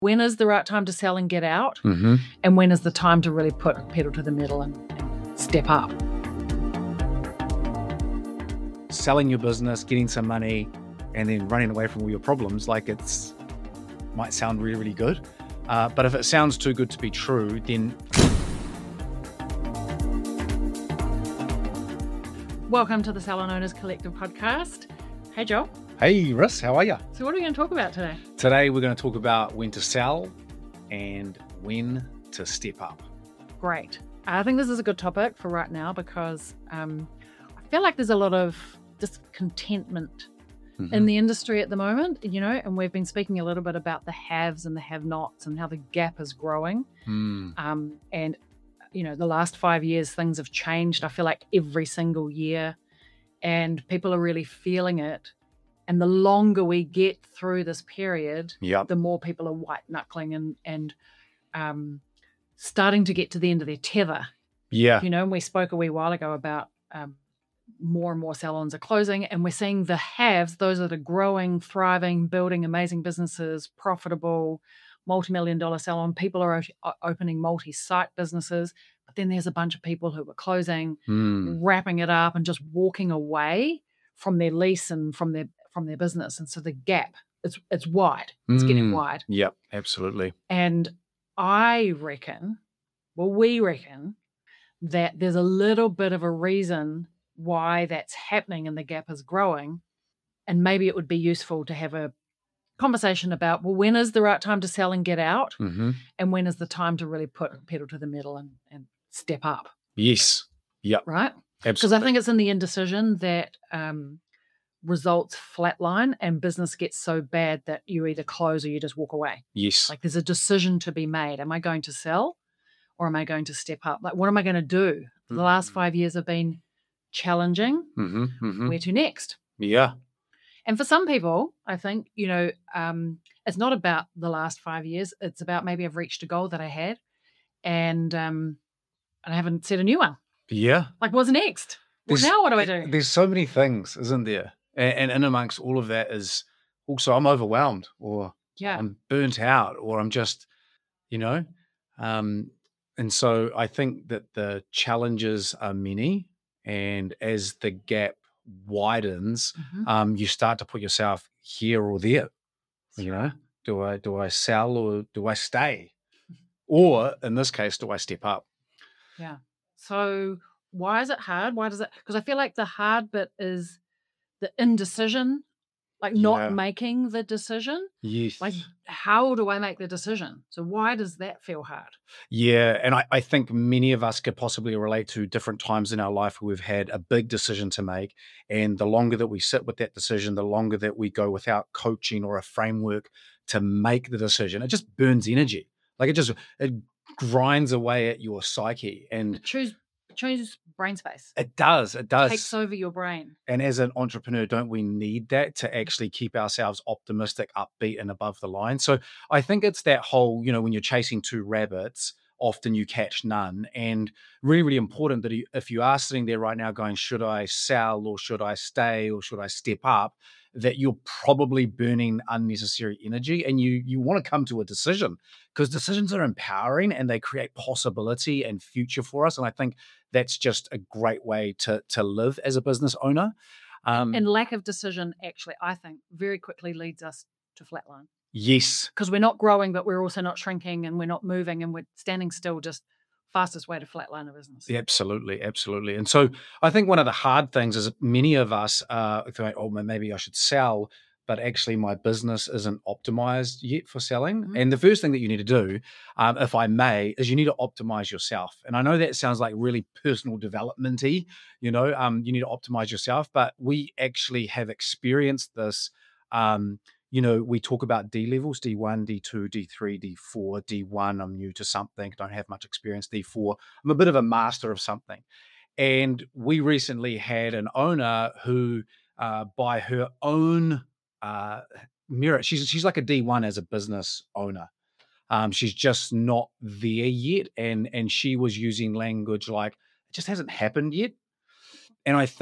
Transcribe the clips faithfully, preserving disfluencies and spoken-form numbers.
When is the right time to sell and get out? Mm-hmm. And when is the time to really put pedal to the metal and, and step up? Selling your business, getting some money, and then running away from all your problems, like it's might sound really, really good. Uh, but if it sounds too good to be true, then... Welcome to the Salon Owners Collective podcast. Hey, Joel. Hey, Russ, how are you? So what are we going to talk about today? Today, we're going to talk about when to sell and when to step up. Great. I think this is a good topic for right now because um, I feel like there's a lot of discontentment mm-hmm. in the industry at the moment, you know, and we've been speaking a little bit about the haves and the have-nots and how the gap is growing. Mm. Um, and, you know, the last five years, things have changed. I feel like every single year, and people are really feeling it. And the longer we get through this period, yep. the more people are white knuckling and and um, starting to get to the end of their tether. Yeah. You know, and we spoke a wee while ago about um, more and more salons are closing, and we're seeing the haves, those that are growing, thriving, building amazing businesses, profitable, multi-million dollar salon. People are o- opening multi-site businesses, but then there's a bunch of people who are closing, mm. wrapping it up, and just walking away from their lease and from their from their business. And so the gap, it's it's wide. It's mm. getting wide. Yep, absolutely. And I reckon, well, we reckon that there's a little bit of a reason why that's happening and the gap is growing. And maybe it would be useful to have a conversation about, well, when is the right time to sell and get out? Mm-hmm. And when is the time to really put pedal to the metal and, and step up? Yes. Yep. Right? Absolutely. Because I think it's in the indecision that um, results flatline and business gets so bad that you either close or you just walk away. Yes. Like there's a decision to be made. Am I going to sell or am I going to step up? Like, what am I going to do? Mm-hmm. The last five years have been challenging. Mm-hmm. Mm-hmm. Where to next? Yeah. And for some people, I think, you know, um, it's not about the last five years. It's about maybe I've reached a goal that I had and, um, and I haven't set a new one. Yeah. Like, what's next? Well, now what do I do? There's so many things, isn't there? And, and in amongst all of that is also I'm overwhelmed or yeah. I'm burnt out or I'm just, you know, um, and so I think that the challenges are many, and as the gap widens, mm-hmm. um, you start to put yourself here or there. That's you right. know, do I do I sell or do I stay? Or in this case, do I step up? Yeah. So why is it hard? Why does it? Because I feel like the hard bit is the indecision, like not Yeah. making the decision. Yes. Like, how do I make the decision? So why does that feel hard? Yeah. And I, I think many of us could possibly relate to different times in our life where we've had a big decision to make. And the longer that we sit with that decision, the longer that we go without coaching or a framework to make the decision, it just burns energy. Like it just, it grinds away at your psyche. And choose choose brain space. It does. It does. It takes over your brain. And as an entrepreneur, don't we need that to actually keep ourselves optimistic, upbeat, and above the line? So I think it's that whole, you know, when you're chasing two rabbits, often you catch none. And really, really important that if you are sitting there right now going, should I sell or should I stay or should I step up, that you're probably burning unnecessary energy and you you want to come to a decision, because decisions are empowering and they create possibility and future for us. And I think that's just a great way to to live as a business owner. Um, and lack of decision, actually, I think, very quickly leads us to flatline. Yes. Because we're not growing, but we're also not shrinking and we're not moving and we're standing still, just fastest way to flatline a business. Absolutely, absolutely. And so I think one of the hard things is many of us uh, think, oh, maybe I should sell, but actually my business isn't optimized yet for selling. Mm-hmm. And the first thing that you need to do, um, if I may, is you need to optimize yourself. And I know that sounds like really personal development-y, you know, um, you need to optimize yourself, but we actually have experienced this. Um, You know, we talk about D levels, D one, D two, D three, D four. D one, I'm new to something, don't have much experience. D four, I'm a bit of a master of something. And we recently had an owner who, uh, by her own uh, merit, she's she's like a D one as a business owner. Um, she's just not there yet. And, and she was using language like, it just hasn't happened yet. And I think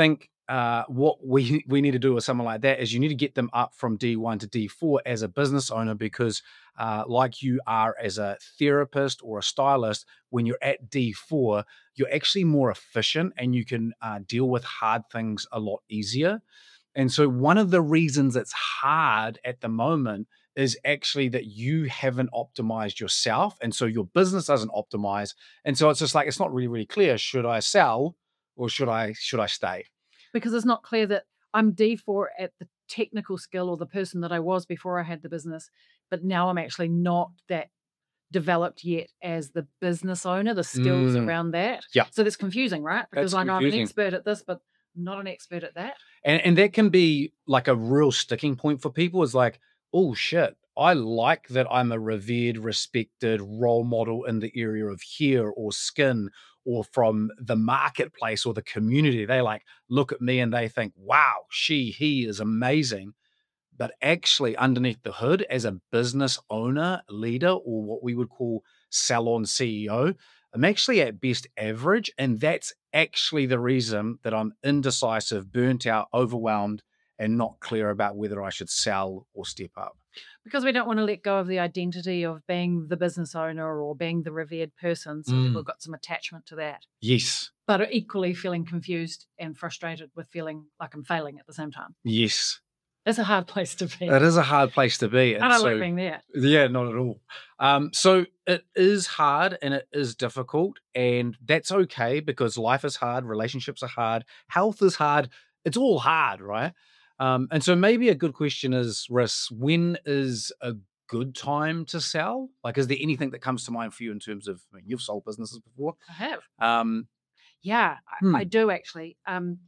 uh, what we we need to do with someone like that is you need to get them up from D one to D four as a business owner, because uh, like you are as a therapist or a stylist, when you're at D four, you're actually more efficient and you can uh, deal with hard things a lot easier. And so one of the reasons it's hard at the moment is actually that you haven't optimized yourself. And so your business doesn't optimize. And so it's just like, it's not really, really clear. Should I sell or should I, should I stay? Because it's not clear that I'm D four at the technical skill or the person that I was before I had the business, but now I'm actually not that developed yet as the business owner, the skills Mm, around that. yeah. So that's confusing, right? Because That's like I'm an confusing. expert at this, but I'm not an expert at that. And, and that can be like a real sticking point for people, is like, oh shit, I like that I'm a revered, respected role model in the area of hair or skin or from the marketplace or the community. They like look at me and they think, wow, she, he is amazing. But actually, underneath the hood, as a business owner, leader, or what we would call salon C E O, I'm actually at best average. And that's actually the reason that I'm indecisive, burnt out, overwhelmed, and not clear about whether I should sell or step up. Because we don't want to let go of the identity of being the business owner or being the revered person. So people Mm. have got some attachment to that, Yes. but are equally feeling confused and frustrated with feeling like I'm failing at the same time. Yes. It's a hard place to be. It is a hard place to be. I And don't so, like being there. yeah, not at all. Um, so it is hard and it is difficult, and that's okay because life is hard, relationships are hard, health is hard. It's all hard, right? Um, and so maybe a good question is, Riss, when is a good time to sell? Like, is there anything that comes to mind for you in terms of, I mean, you've sold businesses before. I have. Um, Yeah, I, hmm. I do actually. Um,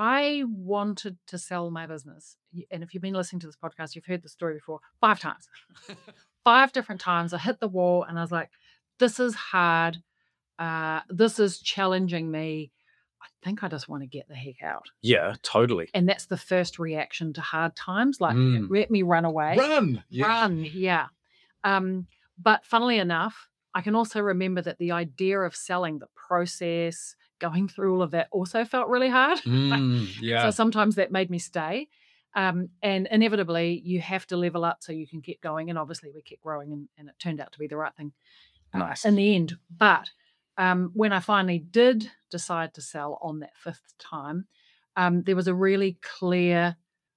I wanted to sell my business. Y- And if you've been listening to this podcast, you've heard the story before five times. Five different times I hit the wall and I was like, this is hard. Uh, this is challenging me. I think I just want to get the heck out. Yeah, totally. And that's the first reaction to hard times. Like, Mm. let me run away. Run. Yes. Run, yeah. Um, but funnily enough, I can also remember that the idea of selling, the process, going through all of that also felt really hard. Mm, yeah. So sometimes that made me stay. Um, and inevitably, you have to level up so you can keep going. And obviously, we kept growing, and, and it turned out to be the right thing uh, Nice. in the end. But um, when I finally did decide to sell on that fifth time, um, there was a really clear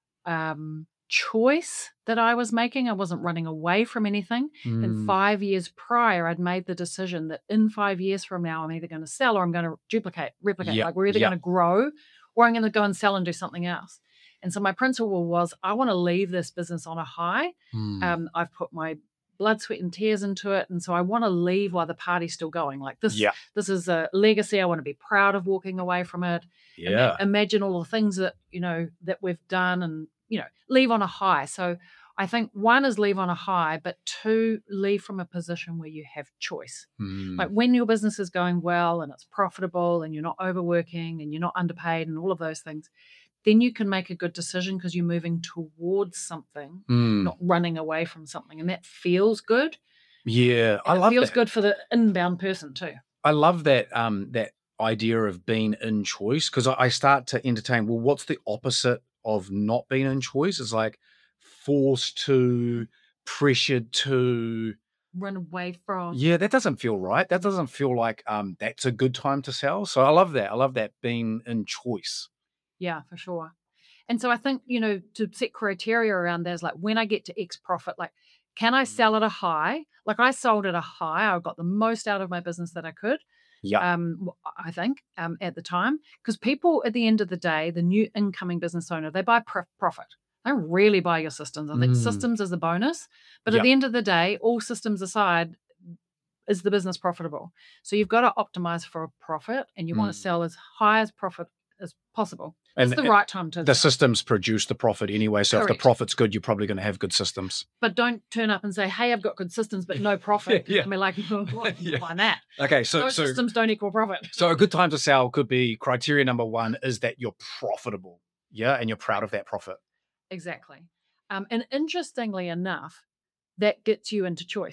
um, choice that I was making. I wasn't running away from anything. Mm. And five years prior, I'd made the decision that in five years from now, I'm either going to sell or I'm going to duplicate, replicate. Yep, Like we're either yep. going to grow or I'm going to go and sell and do something else. And so my principle was, I want to leave this business on a high. Mm. Um, I've put my blood, sweat, and tears into it, and so I want to leave while the party's still going. Like this, Yeah. this is a legacy. I want to be proud of walking away from it. Ima- Yeah. imagine all the things that you know that we've done, and you know, leave on a high. So I think one is leave on a high, but two, leave from a position where you have choice. Mm. Like when your business is going well and it's profitable and you're not overworking and you're not underpaid and all of those things, then you can make a good decision because you're moving towards something, Mm. not running away from something. And that feels good. Yeah, I And it love feels that. good for the inbound person too. I love that um that idea of being in choice, because I, I start to entertain, well, what's the opposite of not being in choice? It's like forced to, pressured to. Run away from. Yeah, that doesn't feel right. That doesn't feel like um that's a good time to sell. So I love that. I love that being in choice. Yeah, for sure. And so I think, you know, to set criteria around that is like when I get to X profit, like, can I sell at a high? Like I sold at a high. I got the most out of my business that I could. Yeah. Um, w- I think um, at the time, because people at the end of the day, the new incoming business owner, they buy prof- profit. They don't really buy your systems. I think Mm. systems is a bonus, but Yeah. at the end of the day, all systems aside, is the business profitable? So you've got to optimize for a profit, and you want Mm. to sell as high as profit as possible. And It's the it- right time to The sell. systems produce the profit anyway. So if the Correct. profit's good, you're probably going to have good systems. But don't turn up and say, "Hey, I've got good systems, but no profit." Yeah. I mean, like, what? Yeah. Find that. Okay, so Those so systems don't equal profit. so a good time to sell could be criteria number one is that you're profitable. Yeah, and you're proud of that profit. Exactly. Um, and interestingly enough, that gets you into choice.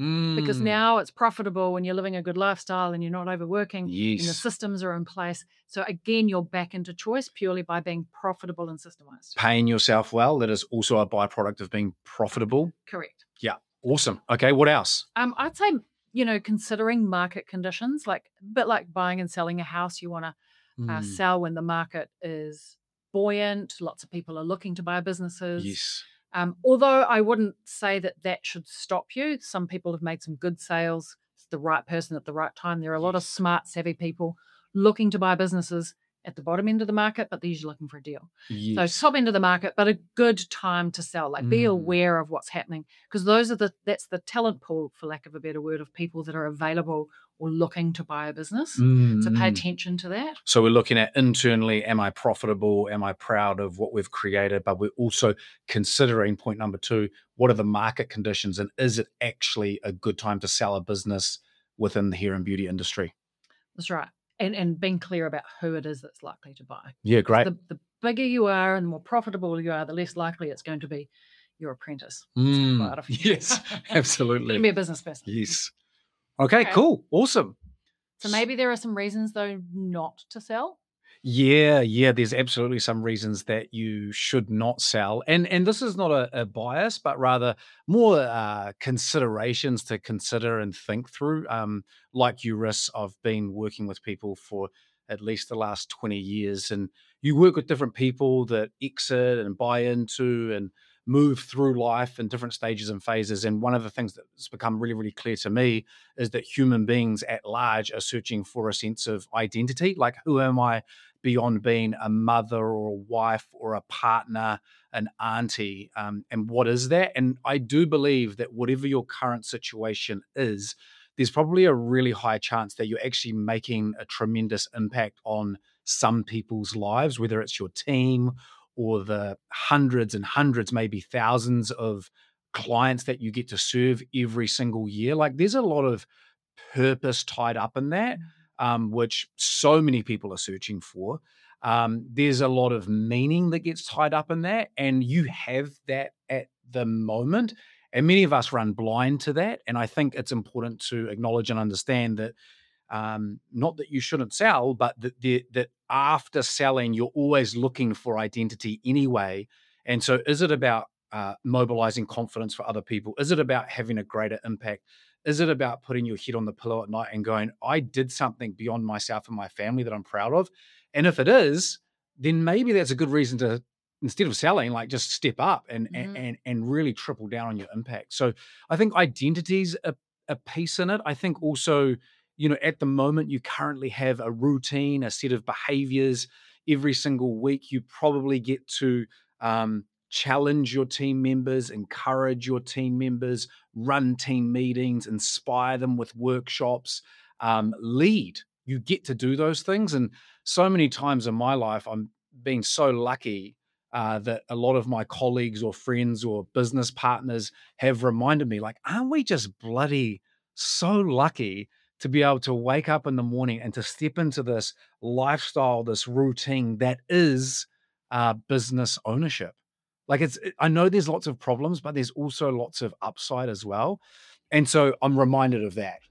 because Mm. now it's profitable and you're living a good lifestyle and you're not overworking and the Yes. systems are in place. So again, you're back into choice purely by being profitable and systemized. Paying yourself well, that is also a byproduct of being profitable. Correct. Yeah. Awesome. Okay. What else? Um, I'd say, you know, considering market conditions, like a bit like buying and selling a house, you want to uh, Mm. sell when the market is buoyant. Lots of people are looking to buy businesses. Yes. Um, although I wouldn't say that that should stop you. Some people have made some good sales. It's the right person at the right time. There are a lot of Yes. smart, savvy people looking to buy businesses at the bottom end of the market, but they're usually looking for a deal. Yes. So top end of the market, but a good time to sell. Like be Mm. aware of what's happening because those are the that's the talent pool, for lack of a better word, of people that are available or looking to buy a business. Mm, So pay mm. attention to that. So we're looking at internally, am I profitable? Am I proud of what we've created? But we're also considering point number two, what are the market conditions and is it actually a good time to sell a business within the hair and beauty industry? That's right. And and being clear about who it is that's likely to buy. Yeah, great. The, the bigger you are and the more profitable you are, the less likely it's going to be your apprentice. Mm, Quite a few. yes, absolutely. Be a business person. Yes. Okay, Okay. cool. Awesome. So maybe there are some reasons though not to sell. Yeah, yeah, there's absolutely some reasons that you should not sell. And and this is not a, a bias, but rather more uh, considerations to consider and think through. Um, like you, Riss, I've been working with people for at least the last twenty years, and you work with different people that exit and buy into and move through life in different stages and phases. And one of the things that's become really, really clear to me is that human beings at large are searching for a sense of identity. Like, who am I beyond being a mother or a wife or a partner, an auntie? Um, and what is that? And I do believe that whatever your current situation is, there's probably a really high chance that you're actually making a tremendous impact on some people's lives, whether it's your team or the hundreds and hundreds, maybe thousands of clients that you get to serve every single year. Like, there's a lot of purpose tied up in that, um, which so many people are searching for. Um, there's a lot of meaning that gets tied up in that, and you have that at the moment. And many of us run blind to that. And I think it's important to acknowledge and understand that, um, not that you shouldn't sell, but that the, that after selling, you're always looking for identity anyway. And so, is it about uh, mobilizing confidence for other people? Is it about having a greater impact? Is it about putting your head on the pillow at night and going, I did something beyond myself and my family that I'm proud of? And if it is, then maybe that's a good reason to, instead of selling, like just step up and Mhm. and and really triple down on your impact. So I think identity's a, a piece in it. I think also, you know, at the moment you currently have a routine, a set of behaviors every single week. You probably get to um, challenge your team members, encourage your team members, run team meetings, inspire them with workshops, um, lead. You get to do those things. And so many times in my life, I'm being so lucky uh, that a lot of my colleagues or friends or business partners have reminded me, like, aren't we just bloody so lucky to be able to wake up in the morning and to step into this lifestyle, this routine that is uh, business ownership? Like, it's, I know there's lots of problems, but there's also lots of upside as well. And so I'm reminded of that.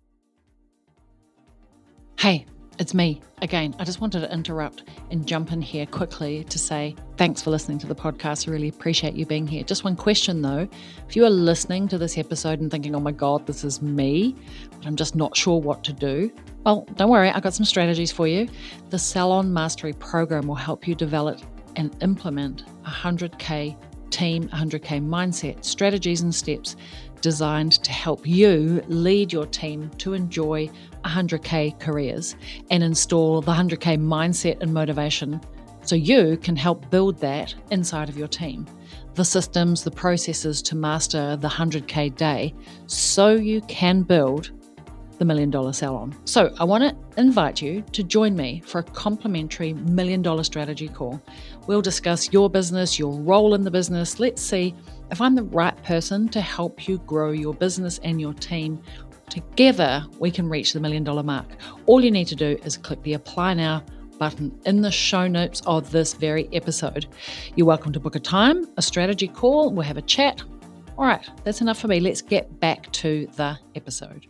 Hey, it's me again. I just wanted to interrupt and jump in here quickly to say thanks for listening to the podcast. I really appreciate you being here. Just one question though. If you are listening to this episode and thinking, oh my God, this is me, but I'm just not sure what to do, well, don't worry. I've got some strategies for you. The Salon Mastery Program will help you develop and implement a one hundred K team, one hundred K mindset, strategies and steps designed to help you lead your team to enjoy one hundred K careers and install the one hundred K mindset and motivation so you can help build that inside of your team. The systems, the processes to master the one hundred K day so you can build the Million Dollar Salon. So I want to invite you to join me for a complimentary Million Dollar Strategy call. We'll discuss your business, your role in the business. Let's see if I'm the right person to help you grow your business and your team. Together, we can reach the million dollar mark. All you need to do is click the Apply Now button in the show notes of this very episode. You're welcome to book a time, a strategy call. We'll have a chat. All right, that's enough for me. Let's get back to the episode.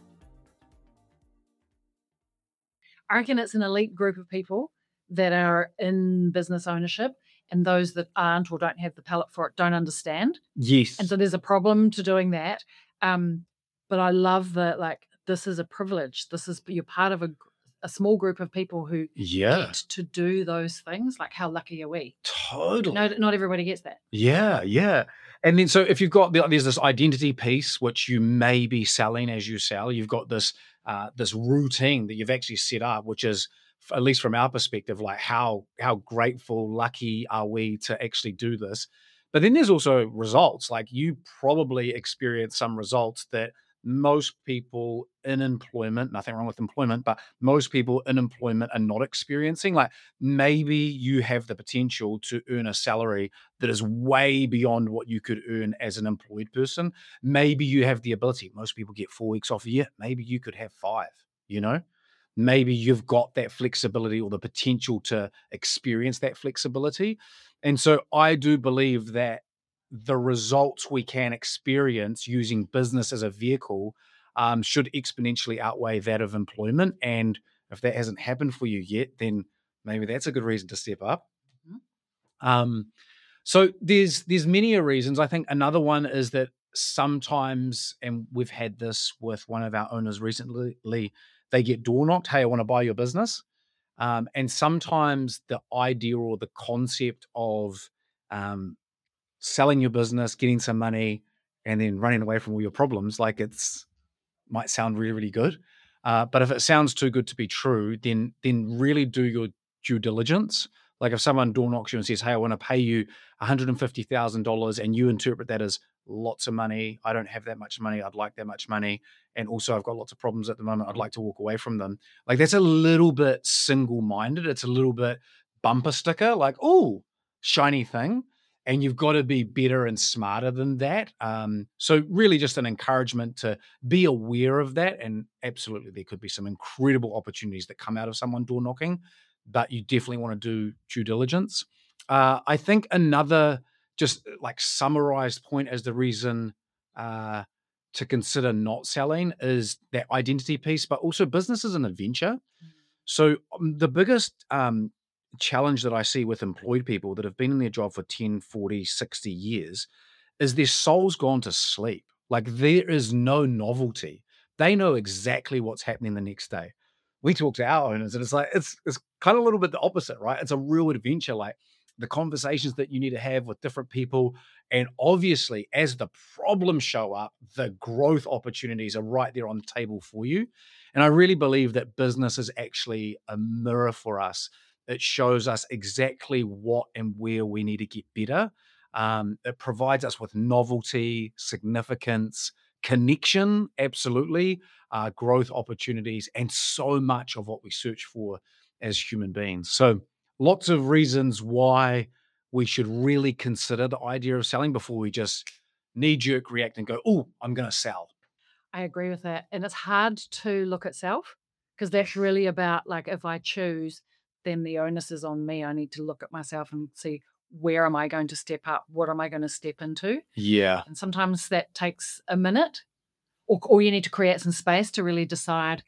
I reckon it's an elite group of people that are in business ownership, and those that aren't or don't have the palate for it don't understand. Yes. And so there's a problem to doing that. Um, but I love that, like, this is a privilege. This is, you're part of a, a small group of people who Yeah. get to do those things. Like, how lucky are we? Totally. No, not everybody gets that. Yeah, yeah. And then so if you've got, the, there's this identity piece, which you may be selling as you sell. You've got this uh, this routine that you've actually set up, which is, at least from our perspective, like how how grateful, lucky are we to actually do this. But then there's also results. Like, you probably experience some results that most people in employment, nothing wrong with employment, but most people in employment are not experiencing. Like, maybe you have the potential to earn a salary that is way beyond what you could earn as an employed person. Maybe you have the ability. Most people get four weeks off a year. Maybe you could have five, you know? Maybe you've got that flexibility or the potential to experience that flexibility. And so I do believe that the results we can experience using business as a vehicle um, should exponentially outweigh that of employment. And if that hasn't happened for you yet, then maybe that's a good reason to step up. Mm-hmm. Um, so there's there's many reasons. I think another one is that sometimes, and we've had this with one of our owners recently, they get door knocked. Hey, I want to buy your business. Um, and sometimes the idea or the concept of um, selling your business, getting some money, and then running away from all your problems, like, it's might sound really, really good. Uh, but if it sounds too good to be true, then then really do your due diligence. Like, if someone door knocks you and says, hey, I want to pay you one hundred fifty thousand dollars, and you interpret that as lots of money, I don't have that much money, I'd like that much money, and also I've got lots of problems at the moment, I'd like to walk away from them. Like, that's a little bit single-minded. It's a little bit bumper sticker, like, oh, shiny thing. And you've got to be better and smarter than that. Um, so really just an encouragement to be aware of that. And absolutely, there could be some incredible opportunities that come out of someone door knocking, but you definitely want to do due diligence. Uh, I think another just like summarized point as the reason uh, to consider not selling is that identity piece, but also business is an adventure. Mm-hmm. So um, the biggest um, challenge that I see with employed people that have been in their job for ten, forty, sixty years is their soul's gone to sleep. Like, there is no novelty. They know exactly what's happening the next day. We talk to our owners and it's like, it's, it's kind of a little bit the opposite, right? It's a real adventure. Like, the conversations that you need to have with different people. And obviously, as the problems show up, the growth opportunities are right there on the table for you. And I really believe that business is actually a mirror for us. It shows us exactly what and where we need to get better. Um, it provides us with novelty, significance, connection, absolutely, uh, growth opportunities, and so much of what we search for as human beings. So lots of reasons why we should really consider the idea of selling before we just knee-jerk react and go, oh, I'm going to sell. I agree with that. And it's hard to look at self, because that's really about, like, if I choose, then the onus is on me. I need to look at myself and see, where am I going to step up? What am I going to step into? Yeah. And sometimes that takes a minute, or, or you need to create some space to really decide,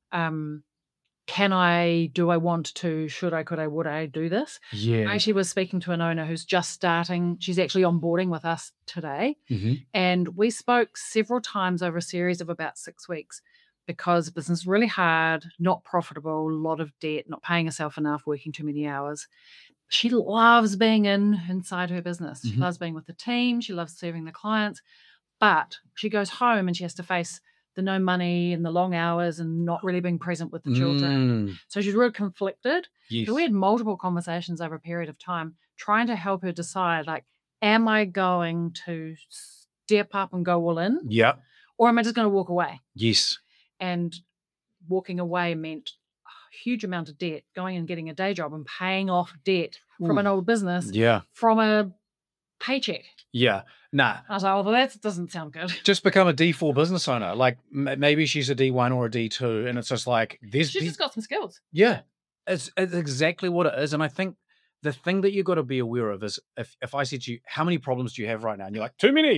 um, can I, do I want to, should I, could I, would I do this? Yeah. I actually was speaking to an owner who's just starting. She's actually onboarding with us today. Mm-hmm. And we spoke several times over a series of about six weeks because business is really hard, not profitable, a lot of debt, not paying herself enough, working too many hours. She loves being in inside her business. She mm-hmm. loves being with the team. She loves serving the clients. But she goes home and she has to face the no money and the long hours and not really being present with the children. Mm. So she's really conflicted. Yes. So we had multiple conversations over a period of time trying to help her decide, like, am I going to step up and go all in? Yeah. Or am I just going to walk away? Yes. And walking away meant a huge amount of debt, going and getting a day job and paying off debt Ooh. From an old business, yeah, from a paycheck. Yeah. Nah. I was like, oh, well, that doesn't sound good. Just become a D four business owner. Like, m- maybe she's a D one or a D two, and it's just like, this. She's just got some skills. Yeah. It's, it's exactly what it is. And I think the thing that you've got to be aware of is if, if I said to you, how many problems do you have right now? And you're like, too many.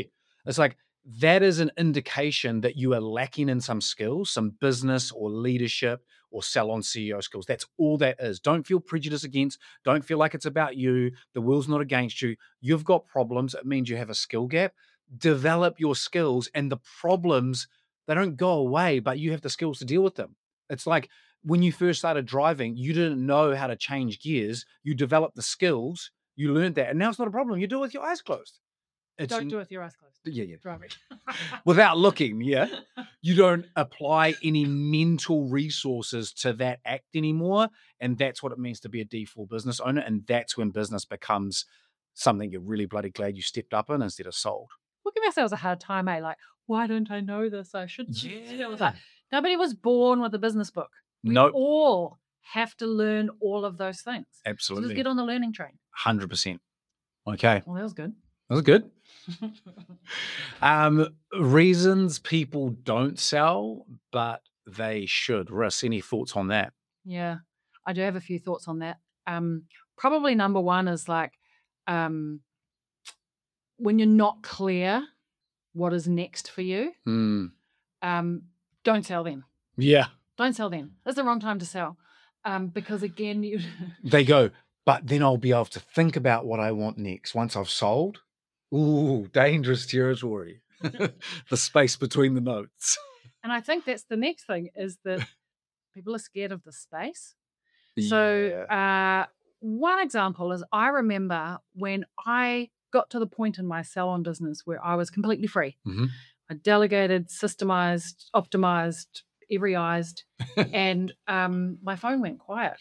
It's like, that is an indication that you are lacking in some skills, some business or leadership or salon C E O skills. That's all that is. Don't feel prejudiced against. Don't feel like it's about you. The world's not against you. You've got problems. It means you have a skill gap. Develop your skills, and the problems, they don't go away, but you have the skills to deal with them. It's like when you first started driving, you didn't know how to change gears. You developed the skills. You learned that, and now it's not a problem. You do it with your eyes closed. It's Don't do it with your eyes closed. Yeah, yeah. Driving. Without looking, yeah. You don't apply any mental resources to that act anymore. And that's what it means to be a D four business owner. And that's when business becomes something you're really bloody glad you stepped up in instead of sold. We give ourselves a hard time, eh? Like, why don't I know this? I should. Yeah. Nobody was born with a business book. We Nope. all have to learn all of those things. So Absolutely. let's get on the learning train. one hundred percent. Okay. Well, that was good. That was good. um, reasons people don't sell, but they should. Russ, any thoughts on that? Yeah, I do have a few thoughts on that. Um, probably number one is like um, when you're not clear what is next for you, Mm. um, don't sell then. Yeah. Don't sell then. That's the wrong time to sell. Um, because again, you they go, but then I'll be able to think about what I want next once I've sold. Ooh, dangerous territory. The space between the notes. And I think that's the next thing is that people are scared of the space. So Yeah. uh, one example is I remember when I got to the point in my salon business where I was completely free. Mhm. I delegated, systemized, optimized, every-ized, and um, my phone went quiet.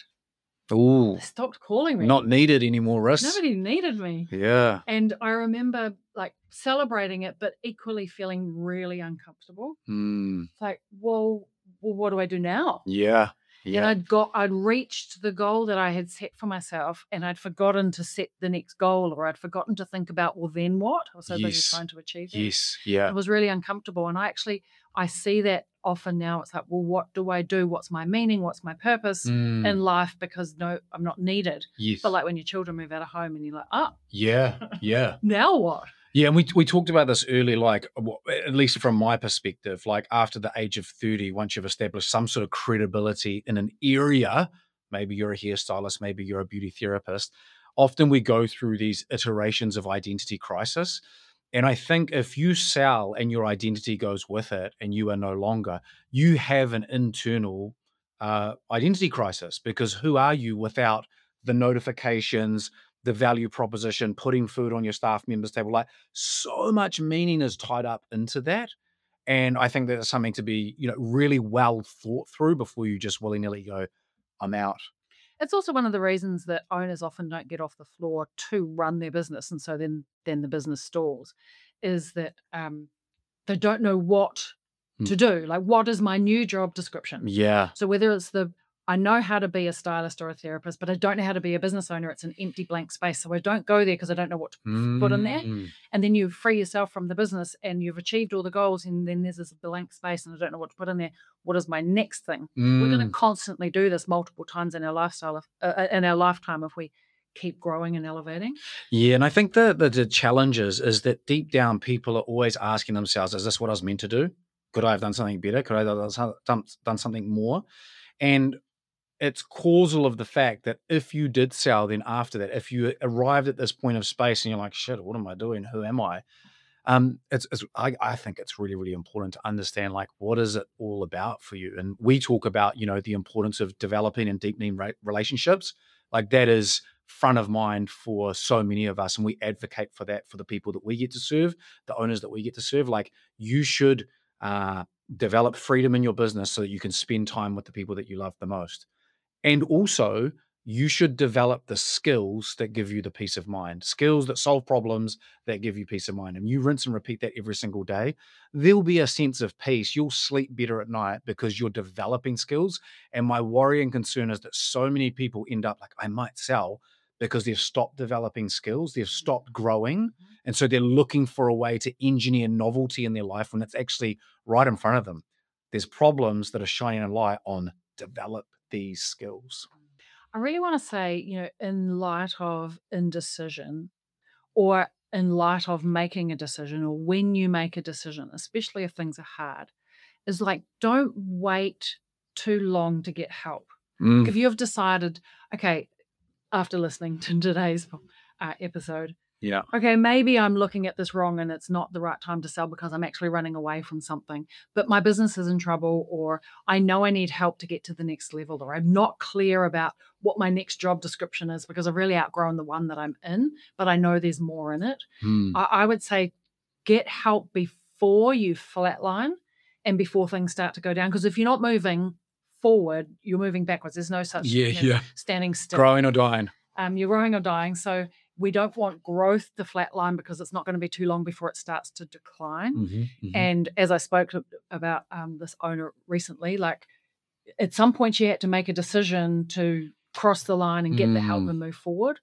Ooh, They stopped calling me. not needed anymore, Russ. Nobody needed me. Yeah. And I remember like celebrating it, but equally feeling really uncomfortable. Mm. It's like, well, well, what do I do now? Yeah. And Yeah. I'd got, I'd reached the goal that I had set for myself, and I'd forgotten to set the next goal, or I'd forgotten to think about, well, then what? I was so busy Yes. trying to achieve that. Yes. Yeah. It was really uncomfortable. And I actually, I see that often now. It's like, well, what do I do? What's my meaning? What's my purpose Mm. in life? Because no, I'm not needed. Yes. But like when your children move out of home and you're like, oh, Yeah. Yeah. now what? Yeah, and we we talked about this earlier, like w- at least from my perspective, like after the age of thirty, once you've established some sort of credibility in an area, maybe you're a hairstylist, maybe you're a beauty therapist, often we go through these iterations of identity crisis. And I think if you sell and your identity goes with it and you are no longer, you have an internal uh, identity crisis, because who are you without the notifications, the value proposition, putting food on your staff members' table? Like, so much meaning is tied up into that. And I think that's something to be, you know, really well thought through before you just willy-nilly go, I'm out. It's also one of the reasons that owners often don't get off the floor to run their business, and so then then the business stalls, is that um, they don't know what Mm. to do. Like, what is my new job description? Yeah. So whether it's the I know how to be a stylist or a therapist, but I don't know how to be a business owner. It's an empty blank space. So I don't go there because I don't know what to put in there. Mm. And then you free yourself from the business and you've achieved all the goals, and then there's this blank space and I don't know what to put in there. What is my next thing? We're going to Mm. constantly do this multiple times in our lifestyle, if, uh, in our lifetime, if we keep growing and elevating. Yeah, and I think the, the the challenge is, is that deep down people are always asking themselves, is this what I was meant to do? Could I have done something better? Could I have done, done, done something more? And it's causal of the fact that if you did sell, then after that, if you arrived at this point of space and you're like, shit, what am I doing? Who am I? Um, it's, it's I, I think it's really, really important to understand, like, what is it all about for you? And we talk about, you know, the importance of developing and deepening re- relationships. Like, that is front of mind for so many of us. And we advocate for that for the people that we get to serve, the owners that we get to serve. Like, you should uh, develop freedom in your business so that you can spend time with the people that you love the most. And also, you should develop the skills that give you the peace of mind, skills that solve problems that give you peace of mind. And you rinse and repeat that every single day, there'll be a sense of peace. You'll sleep better at night because you're developing skills. And my worry and concern is that so many people end up like, I might sell because they've stopped developing skills, they've stopped growing. And so they're looking for a way to engineer novelty in their life when it's actually right in front of them. There's problems that are shining a light on develop these skills. I really want to say, you know, in light of indecision, or in light of making a decision, or when you make a decision, especially if things are hard, is like, don't wait too long to get help. Mm. Like if you have decided, okay, after listening to today's uh, episode, Yeah. okay, maybe I'm looking at this wrong and it's not the right time to sell because I'm actually running away from something, but my business is in trouble, or I know I need help to get to the next level, or I'm not clear about what my next job description is because I've really outgrown the one that I'm in, but I know there's more in it. Mm. I, I would say get help before you flatline and before things start to go down, because if you're not moving forward, you're moving backwards. There's no such Yeah, thing as yeah. standing still. Growing or dying. Um, you're growing or dying. So we don't want growth to flatline because it's not going to be too long before it starts to decline. Mm-hmm, mm-hmm. And as I spoke to, about um, this owner recently, like at some point she had to make a decision to cross the line and get Mm. the help and move forward.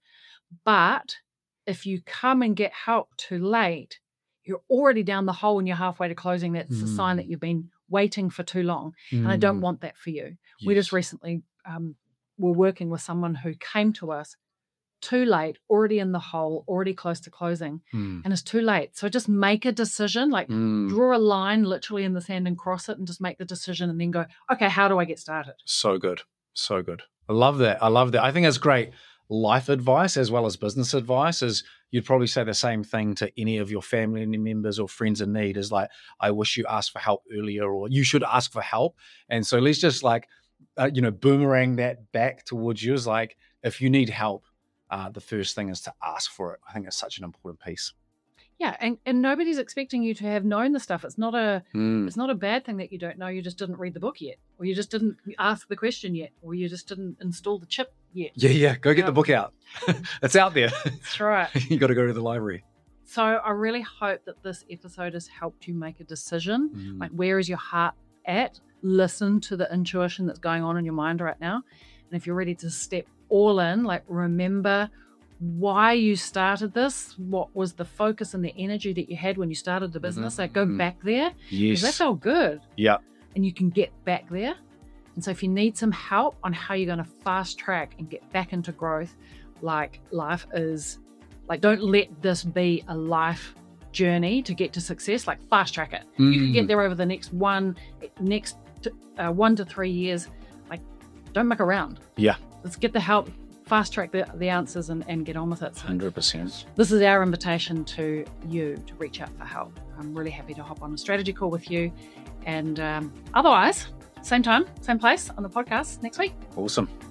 But if you come and get help too late, you're already down the hole and you're halfway to closing. That's Mm. a sign that you've been waiting for too long. And I don't want that for you. Yes. We just recently um, were working with someone who came to us too late, already in the hole, already close to closing, Mm. and it's too late. So just make a decision, like Mm. draw a line literally in the sand and cross it, and just make the decision and then go, okay, how do I get started? So good. So good. I love that. I love that. I think it's great life advice as well as business advice. Is you'd probably say the same thing to any of your family members or friends in need, is like, I wish you asked for help earlier, or you should ask for help. And so let's just like, uh, you know, boomerang that back towards you, is like, if you need help, uh, the first thing is to ask for it. I think it's such an important piece. Yeah, and, and nobody's expecting you to have known the stuff. It's not a Mm. it's not a bad thing that you don't know. You just didn't read the book yet, or you just didn't ask the question yet, or you just didn't install the chip yet. Yeah, yeah. Go get Yeah. the book out. It's out there. That's right. You got to go to the library. So I really hope that this episode has helped you make a decision. Mm. Like, where is your heart at? Listen to the intuition that's going on in your mind right now. And if you're ready to step all in, like, remember why you started this, what was the focus and the energy that you had when you started the business. Mm-hmm. Like, go Mm-hmm. back there, because Yes. that felt good. Yeah. And you can get back there. And so if you need some help on how you're going to fast track and get back into growth, like, life is, like, don't let this be a life journey to get to success. Like, fast track it. You can Mm. get there over the next one, next uh, one to three years. Like, don't muck around. Yeah. Let's get the help, fast track the, the answers and, and get on with it. So one hundred percent. this is our invitation to you to reach out for help. I'm really happy to hop on a strategy call with you. And um, otherwise, same time, same place on the podcast next week. Awesome.